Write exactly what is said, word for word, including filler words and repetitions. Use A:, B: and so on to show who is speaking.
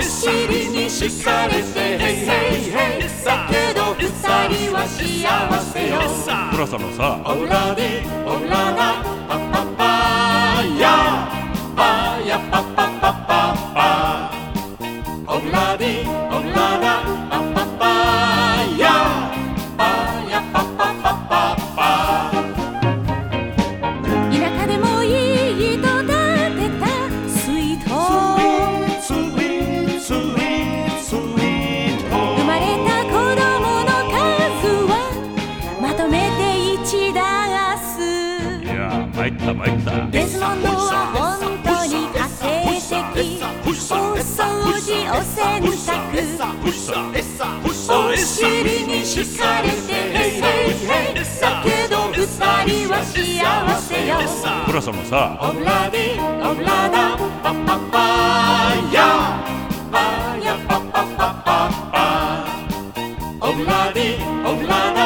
A: 尻に敷かれてだけど二人は幸せよ。
B: プラさんのさ
A: オラディオラダパパパヤパヤパパパパパオラディオラダパパパヤパヤパパパパパ。田舎でもいいと建てたスイート
B: スイートスイートスイート
A: 生まれた子供の数はまとめて一ダース。
B: いやー参った参った
A: デスモンドは本当に家庭的お掃除お洗濯お尻に敷かれてだけど二人は幸せよ。
B: プラさんのさ
A: オラディオラダパパパヤパヤパパパパパオラディオラダ